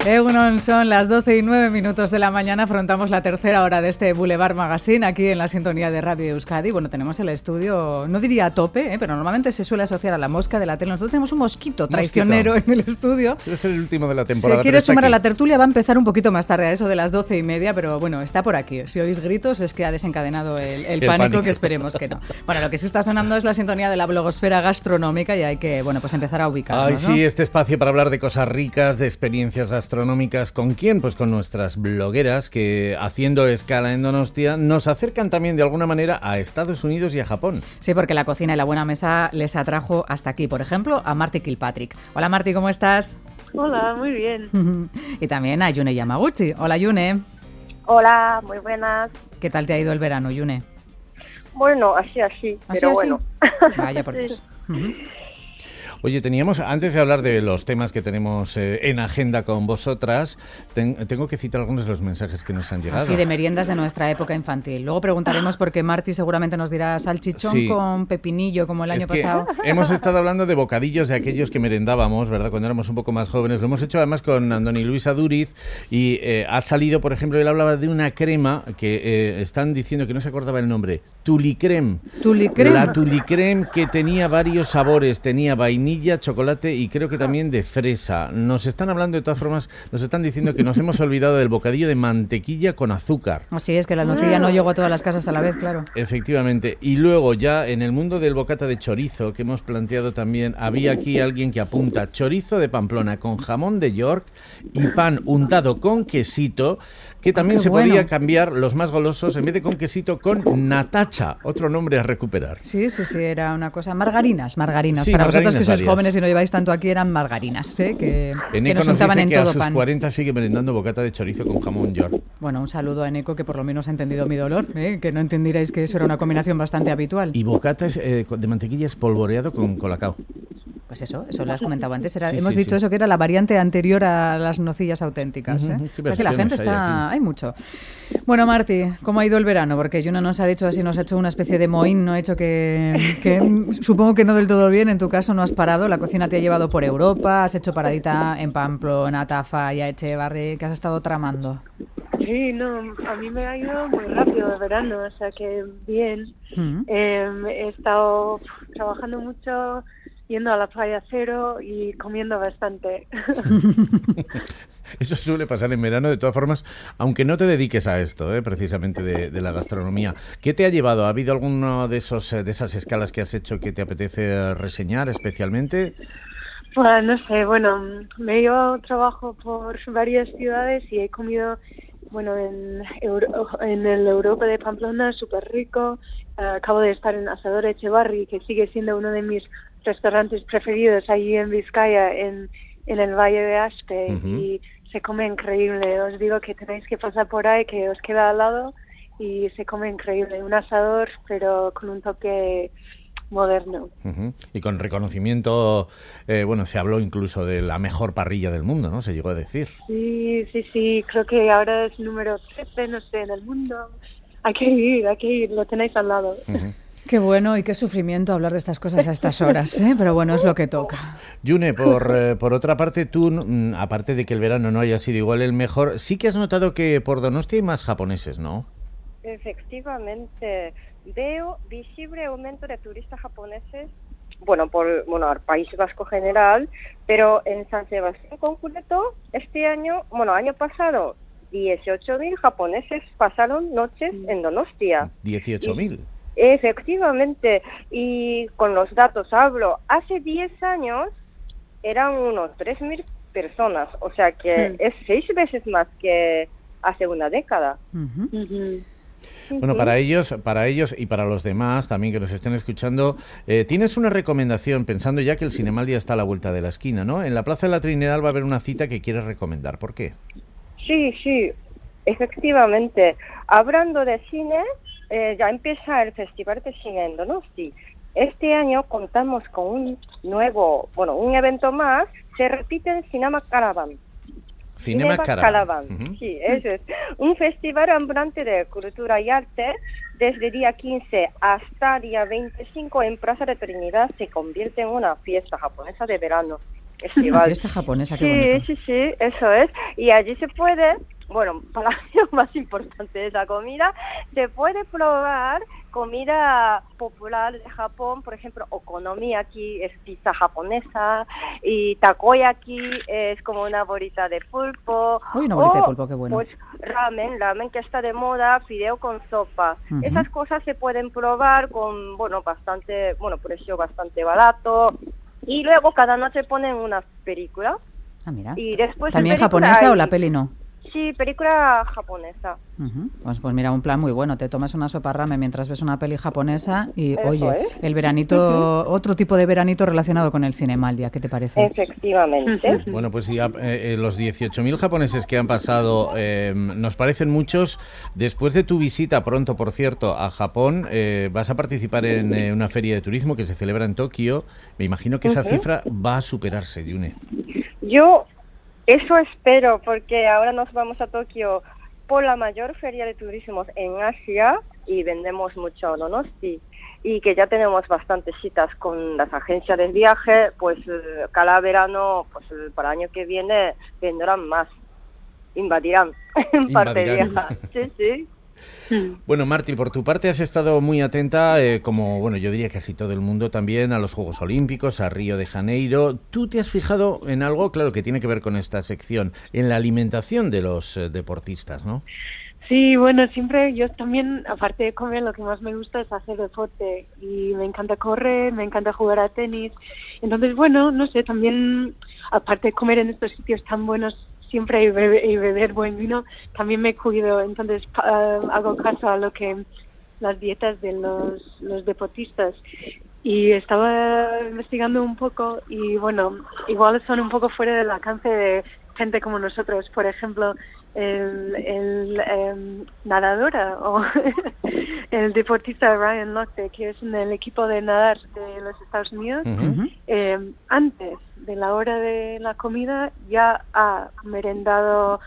Egunon, son las 12:09 de la mañana. Afrontamos la tercera hora de este Boulevard Magazine aquí en la sintonía de Radio Euskadi. Bueno, tenemos el estudio, no diría a tope, pero normalmente se suele asociar a la mosca de la tele. Nosotros tenemos un mosquito traicionero en el estudio. Debe ser el último de la temporada. Si quiere sumar a la tertulia va a empezar un poquito más tarde, a eso de las 12:30, pero bueno, está por aquí. Si oís gritos es que ha desencadenado el pánico, que esperemos que no. Bueno, lo que sí está sonando es la sintonía de la blogosfera gastronómica y hay que, bueno, pues empezar a ubicarnos, Ay, ¿no? sí, este espacio para hablar de cosas ricas, de experiencias gastronómicas. ¿Con quién? Pues con nuestras blogueras que, haciendo escala en Donostia, nos acercan también de alguna manera a Estados Unidos y a Japón. Sí, porque la cocina y la buena mesa les atrajo hasta aquí. Por ejemplo, a Marti Kilpatrick. Hola Marti, ¿cómo estás? Hola, muy bien. Y también a Yune Yamaguchi. Hola Yune. Hola, muy buenas. ¿Qué tal te ha ido el verano, Yune? Bueno, así, pero bueno. Vaya por Dios. Sí. Oye, teníamos, antes de hablar de los temas que tenemos en agenda con vosotras, tengo que citar algunos de los mensajes que nos han llegado. Así de meriendas de nuestra época infantil. Luego preguntaremos porque Marti seguramente nos dirá salchichón Sí. con pepinillo como el año pasado. Hemos estado hablando de bocadillos de aquellos que merendábamos, ¿verdad? Cuando éramos un poco más jóvenes. Lo hemos hecho además con Andoni Luis Aduriz y ha salido, por ejemplo, él hablaba de una crema que están diciendo que no se acordaba el nombre. Tulicrem. ¿Tulicrem? La Tulicrem, que tenía varios sabores. Tenía vainilla, chocolate y creo que también de fresa. Nos están hablando, de todas formas, nos están diciendo que nos hemos olvidado del bocadillo de mantequilla con azúcar. Así es, que la nocilla no llegó a todas las casas a la vez, claro. Efectivamente. Y luego ya en el mundo del bocata de chorizo que hemos planteado también, había aquí alguien que apunta chorizo de Pamplona con jamón de York y pan untado con quesito, que también se podía cambiar, los más golosos, en vez de con quesito, con natacha, otro nombre a recuperar. Sí, era una cosa. Margarinas. Sí, Para margarinas vosotros que sois varias. jóvenes y no lleváis tanto aquí, eran margarinas, que Eneco nos nos untaban dice en que a todo sus pan. 40 sigue merendando bocata de chorizo con jamón York. Bueno, un saludo a Eneco, que por lo menos ha entendido mi dolor, que no entendierais que eso era una combinación bastante habitual. Y bocata de mantequilla espolvoreado con colacao. Pues eso lo has comentado antes. Sí, hemos dicho eso, que era la variante anterior a las nocillas auténticas. Qué O sea que la gente versiones hay hay mucho. Bueno, Marti, ¿cómo ha ido el verano? Porque Juno nos ha dicho así, nos ha hecho una especie de mohín, no ha hecho que supongo que no del todo bien. En tu caso no has parado, la cocina te ha llevado por Europa, has hecho paradita en Pamplona, Tafalla, Echevarri. ¿Qué has estado tramando? Sí, no, a mí me ha ido muy rápido el verano, o sea que bien. He estado trabajando mucho, yendo a la playa cero y comiendo bastante. Eso suele pasar en verano, de todas formas, aunque no te dediques a esto, precisamente de la gastronomía. ¿Qué te ha llevado? ¿Ha habido alguno de esas escalas que has hecho que te apetece reseñar especialmente? Pues no sé, bueno, me he llevado trabajo por varias ciudades y he comido, bueno, en el Europa de Pamplona, súper rico. Acabo de estar en Asador Echevarri, que sigue siendo uno de mis restaurantes preferidos allí en Vizcaya, en el Valle de Aspe, y se come increíble. Os digo que tenéis que pasar por ahí, que os queda al lado, y se come increíble. Un asador, pero con un toque moderno. Y con reconocimiento, se habló incluso de la mejor parrilla del mundo, ¿no? Se llegó a decir. Sí, creo que ahora es número 13, no sé, en el mundo. Hay que ir, lo tenéis al lado. Qué bueno y qué sufrimiento hablar de estas cosas a estas horas, pero bueno, es lo que toca. Yune, por otra parte, tú, aparte de que el verano no haya sido igual el mejor, sí que has notado que por Donostia hay más japoneses, ¿no? Efectivamente, veo visible aumento de turistas japoneses, por el País Vasco general, pero en San Sebastián en concreto, este año pasado, 18.000 japoneses pasaron noches en Donostia. 18.000. Efectivamente, y con los datos hablo, hace 10 años eran unos 3.000 personas, o sea que es 6 veces más que hace una década. Bueno, para ellos y para los demás también que nos estén escuchando, tienes una recomendación, pensando ya que el Cinemaldia está a la vuelta de la esquina, ¿no? En la Plaza de la Trinidad va a haber una cita que quieres recomendar. ¿Por qué? Sí, efectivamente. Hablando de cine, ya empieza el Festival de Cine en Donosti. Este año contamos con un evento más, se repite el Cinema Caravan. Cinema Caravan. Sí, eso es. Un festival ambulante de cultura y arte. Desde día 15 hasta día 25 en Plaza de Trinidad se convierte en una fiesta japonesa de verano. estival. Una fiesta japonesa, qué bonito. Sí, eso es. Y allí se puede, bueno, para mí lo más importante es la comida, se puede probar comida popular de Japón, por ejemplo, okonomiyaki es pizza japonesa y takoyaki es como una bolita de pulpo. Uy, una bolita de pulpo, qué bueno. Pues ramen que está de moda, fideo con sopa. Esas cosas se pueden probar con, precio bastante barato. Y luego cada noche ponen una película. Ah, mira. Y después ¿también japonesa o la peli no? Sí, película japonesa. Pues mira, un plan muy bueno. Te tomas una sopa ramen mientras ves una peli japonesa y, Eso oye, es. el veranito, otro tipo de veranito relacionado con el cine Maldia. ¿Qué te parece? Efectivamente. Bueno, pues ya los 18.000 japoneses que han pasado nos parecen muchos. Después de tu visita pronto, por cierto, a Japón, vas a participar en una feria de turismo que se celebra en Tokio. Me imagino que esa cifra va a superarse, Yune. Yo eso espero, porque ahora nos vamos a Tokio por la mayor feria de turismo en Asia y vendemos mucho Ononosti. Y que ya tenemos bastantes citas con las agencias de viaje, pues cada verano, pues para el año que viene vendrán más, invadirán en parte vieja. Sí. Bueno, Marti, por tu parte has estado muy atenta, como bueno, yo diría casi todo el mundo también, a los Juegos Olímpicos, a Río de Janeiro. ¿Tú te has fijado en algo, claro, que tiene que ver con esta sección, en la alimentación de los deportistas, ¿no? Sí, bueno, siempre yo también, aparte de comer, lo que más me gusta es hacer deporte y me encanta correr, me encanta jugar a tenis. Entonces, bueno, no sé, también, aparte de comer en estos sitios tan buenos, siempre y beber buen vino, también me cuido. Entonces, hago caso a lo que las dietas de los deportistas. Y estaba investigando un poco y, bueno, igual son un poco fuera del alcance de gente como nosotros. Por ejemplo, el nadadora o el deportista Ryan Lochte, que es en el equipo de nadar de los Estados Unidos, antes de la hora de la comida ya ha merendado,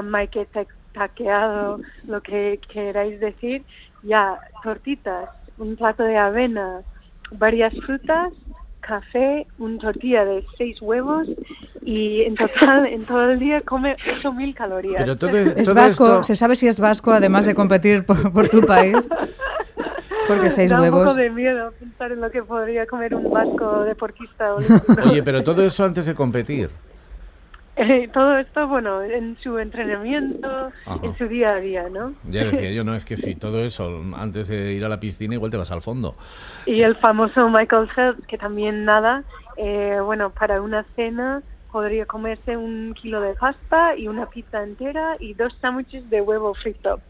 taqueado, lo que queráis decir, ya tortitas, un plato de avena, varias frutas, café, una tortilla de 6 huevos y en total, en todo el día come 8.000 calorías. Pero es vasco, esto... ¿Se sabe si es vasco además de competir por tu país? Porque 6 huevos... Da un poco de miedo pensar en lo que podría comer un vasco deportista olímpico. Oye, pero todo eso antes de competir. Todo esto, bueno, en su entrenamiento, en su día a día, ¿no? Ya decía yo, no, es que sí, todo eso, antes de ir a la piscina igual te vas al fondo. Y el famoso Michael Phelps, que también nada, bueno, para una cena podría comerse 1 kilo de pasta y una pizza entera y 2 sándwiches de huevo frito.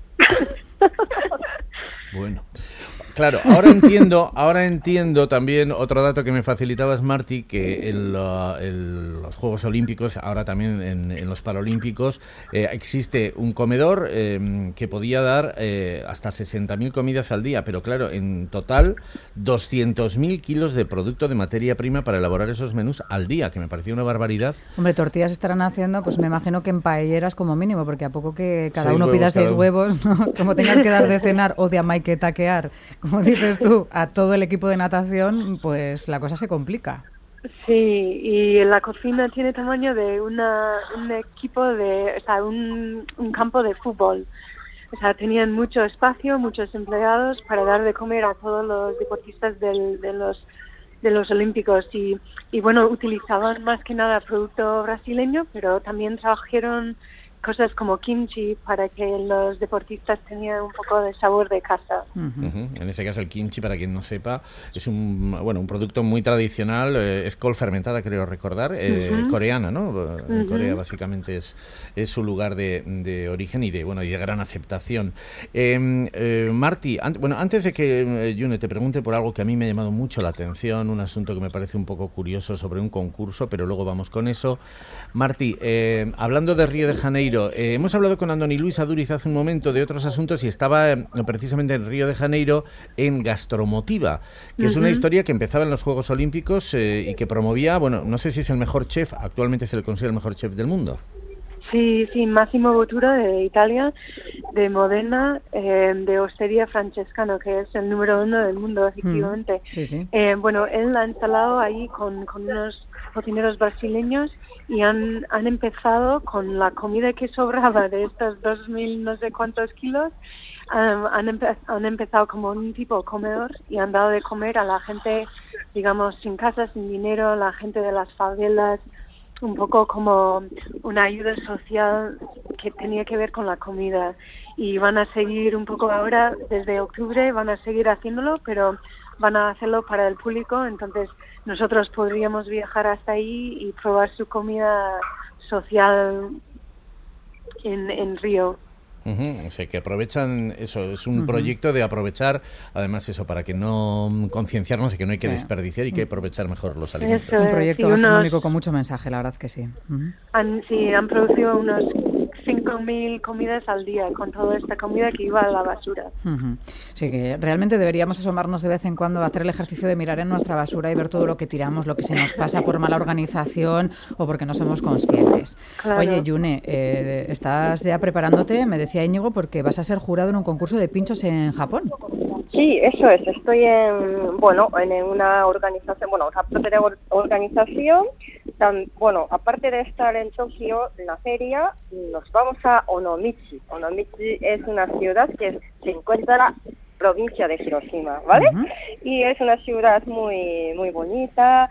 Bueno, claro, ahora entiendo también otro dato que me facilitabas, Marti, que en los Juegos Olímpicos, ahora también en los Paralímpicos, existe un comedor que podía dar hasta 60.000 comidas al día, pero claro, en total 200.000 kilos de producto de materia prima para elaborar esos menús al día, que me parecía una barbaridad. Hombre, tortillas estarán haciendo, pues me imagino que en paelleras como mínimo, porque a poco que cada uno pida 6 huevos, ¿no? Como tengas que dar de cenar o de amaiketaquear, como dices tú, a todo el equipo de natación, pues la cosa se complica. Sí, y la cocina tiene tamaño de un equipo de, o sea, un campo de fútbol. O sea, tenían mucho espacio, muchos empleados para dar de comer a todos los deportistas de los Olímpicos y bueno, utilizaban más que nada producto brasileño, pero también trajeron cosas como kimchi para que los deportistas tenían un poco de sabor de casa. En ese caso el kimchi, para quien no sepa, es un producto muy tradicional, es col fermentada, creo recordar, coreana, ¿no? En Corea básicamente es su lugar de origen y de gran aceptación. Marti, antes de que Yune te pregunte por algo que a mí me ha llamado mucho la atención, un asunto que me parece un poco curioso sobre un concurso, pero luego vamos con eso. Marti, hablando de Río de Janeiro, hemos hablado con Andoni Luis Aduriz hace un momento de otros asuntos y estaba precisamente en Río de Janeiro en Gastromotiva, que es una historia que empezaba en los Juegos Olímpicos y que promovía, no sé si es el mejor chef, actualmente se le considera el mejor chef del mundo. Sí, Massimo Bottura de Italia, de Modena, de Osteria Francescano, que es el número 1 del mundo, efectivamente. Sí. Bueno, él la ha instalado ahí con unos cocineros brasileños y han empezado con la comida que sobraba de estos 2.000 no sé cuántos kilos. Han empezado como un tipo comedor y han dado de comer a la gente, digamos, sin casa, sin dinero, la gente de las favelas, un poco como una ayuda social que tenía que ver con la comida. Y van a seguir un poco ahora, desde octubre, van a seguir haciéndolo, pero van a hacerlo para el público, entonces nosotros podríamos viajar hasta ahí y probar su comida social en Río. O sea, que aprovechan eso, es un proyecto de aprovechar, además eso, para que no concienciarnos de que no hay que desperdiciar y que hay que aprovechar mejor los alimentos. Eso es, un proyecto gastronómico con mucho mensaje, la verdad que sí. Han producido unos 5.000 comidas al día con toda esta comida que iba a la basura. Sí, que realmente deberíamos asomarnos de vez en cuando a hacer el ejercicio de mirar en nuestra basura y ver todo lo que tiramos, lo que se nos pasa por mala organización o porque no somos conscientes. Claro. Oye, Yune, ¿estás ya preparándote? Me decía Íñigo, porque vas a ser jurado en un concurso de pinchos en Japón. Sí, eso es. Estoy en una organización, otra parte de organización. Aparte de estar en Tokio, en la feria, nos vamos a Onomichi. Onomichi es una ciudad que se encuentra en la provincia de Hiroshima, ¿vale? Y es una ciudad muy muy bonita,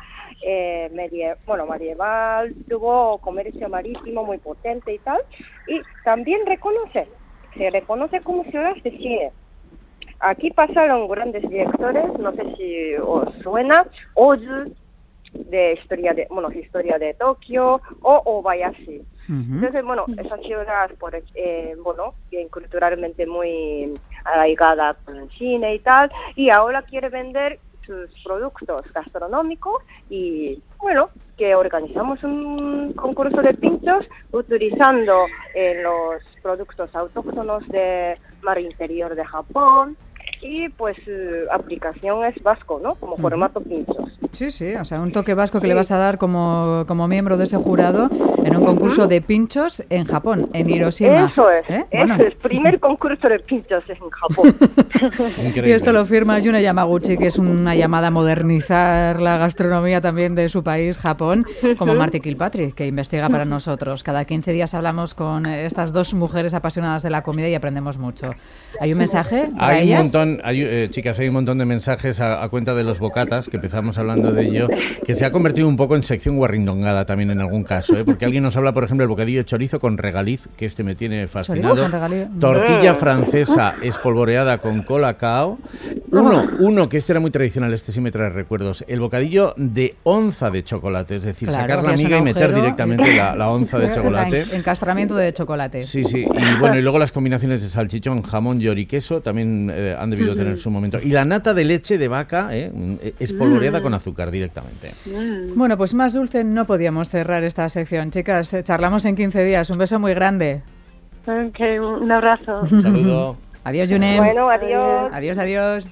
medieval, tuvo comercio marítimo muy potente y tal. Y también se reconoce como ciudad de cine. Aquí pasaron grandes directores, no sé si os suena, Ozu, de historia de Tokio, o Obayashi. Entonces, esa ciudad, bien culturalmente muy arraigada con el cine y tal, y ahora quiere vender sus productos gastronómicos y, que organizamos un concurso de pinchos utilizando los productos autóctonos de mar interior de Japón. Y pues aplicación es vasco, ¿no? Como formato pinchos. Sí, o sea, un toque vasco que le vas a dar como miembro de ese jurado en un concurso de pinchos en Japón, en Hiroshima. Eso es, eso es, primer concurso de pinchos en Japón. Y esto lo firma Yune Yamaguchi, que es una llamada a modernizar la gastronomía también de su país, Japón, como Marti Kilpatrick, que investiga para nosotros. Cada 15 días hablamos con estas dos mujeres apasionadas de la comida y aprendemos mucho. ¿Hay un mensaje para hay ellas? Un montón, chicas, hay un montón de mensajes a cuenta de los bocatas, que empezamos hablando de ello, que se ha convertido un poco en sección guarrindongada también en algún caso, porque alguien nos habla, por ejemplo, el bocadillo de chorizo con regaliz, que este me tiene fascinado, tortilla francesa espolvoreada con colacao, uno que este era muy tradicional, este sí me trae recuerdos, el bocadillo de onza de chocolate, es decir, sacar la miga y meter directamente la onza de chocolate. Encastramiento de chocolate. Sí, y luego las combinaciones de salchichón, jamón, york y queso también han debido tener su momento. Y la nata de leche de vaca, espolvoreada con azúcar directamente. Bueno, pues más dulce no podíamos cerrar esta sección. Chicas, charlamos en 15 días. Un beso muy grande. Ok, un abrazo. Un saludo. Adiós, Yune. Bueno, adiós. Adiós.